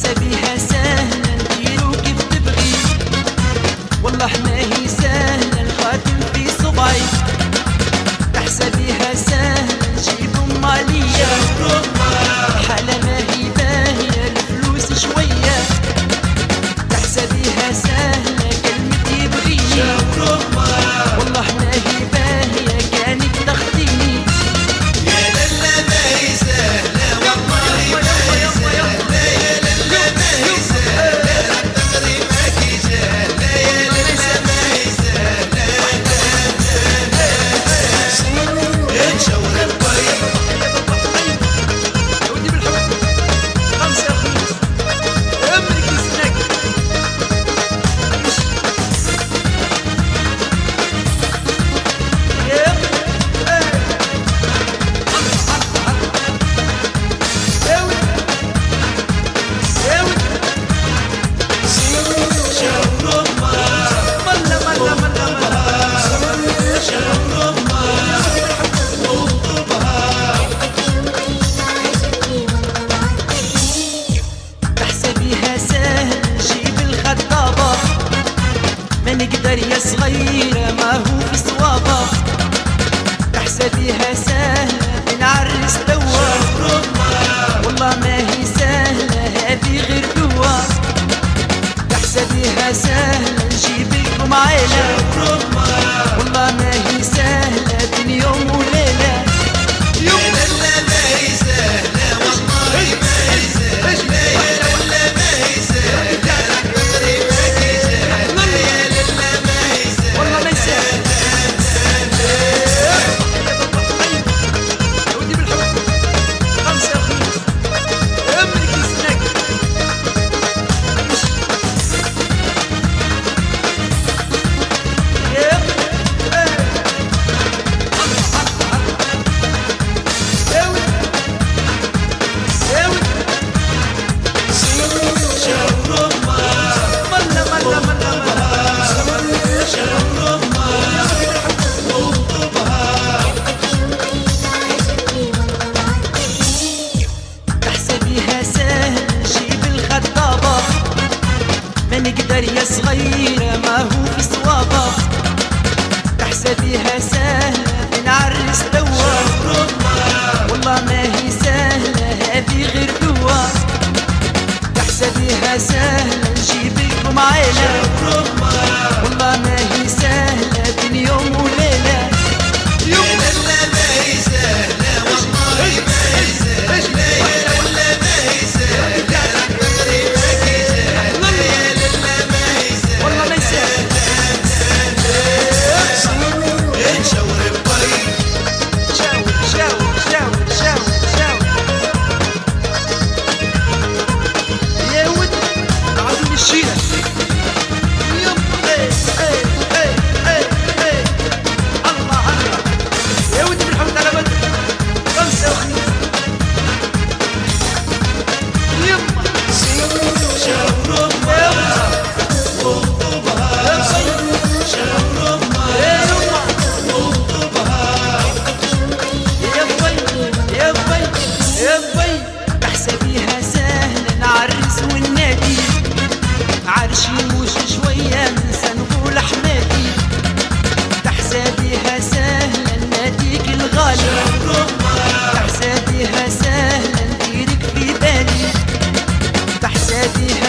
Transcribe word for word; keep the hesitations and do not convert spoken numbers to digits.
تحسبيها سهلة نديرو كيف تبغي، والله ما هي سهلة الخاتم في صبعي. تحسبيها سهلة نجيب ام عليا، حالة ما هي باهية الفلوس شوية. تحسبيها سهلة كلمة يبغيني، والله ما هي باهية كانك تاخديني. يا للا ما هي سهلة والله ما هي سهلة، يا للا ما هي سهلة تقري ماكي جهلة، يا للا ما هي سهلة. نشاور الطريق يا ودي بالحب خمسة يا خميس عمرك يسناك. تحسبيها سهل نجيب الخطابة، ما نقدر يا صغيرة ما هو في صوابة. تحسبيها سهلة نعرس توا، والله ما هي سهلة هذه غير دوا. تحسبيها سهلة نجيب لكم عيلة، والله ما هي سهلة بين يوم وليلة. يا للا ما هي سهلة والله ما هي سهلة، يا للا ما هي سهلة تقري ماكي جهلة، يا للا ما هي سهلة. والله ما يسهل. يا ودي بالحب خمسة يا خميس عمرك يسناك. تحسبيها سهل نجيب الخطابة، ما نقدر يا صغيرة ما هو في صوابة. تحسبيها سهلة نعرس توا، والله ما هي سهلة هذه غير دوا. تحسبيها سهلة نجيب لكم عيلة، والله ما هي سهلة بين يوم وليلة. يا للا ما هي سهلة والله ما هي سهلة، يا للا ما هي سهلة تقري ماكي جهلة، يا للا ما هي سهلة. والله ما يسهل. نشاور الطريق شاور شاور شاور شاور شاور يا ود عاوزين الشيلة. يب ايه ايه ايه ايه ايه الله الله يا ودي بالحمد على بدر خمسة وخميس. يما شاور امها وخطبها، شاور امها يا يما وخطبها. يا بي يا بي يا بي. تحسبيها سهلة نعرس والنادي، عرشي مش شوية ننسى نقول حمادي. تحسبيها سهلة ناديك الغالي، تحسبيها سهلة نديرك في بالي. تحسبيها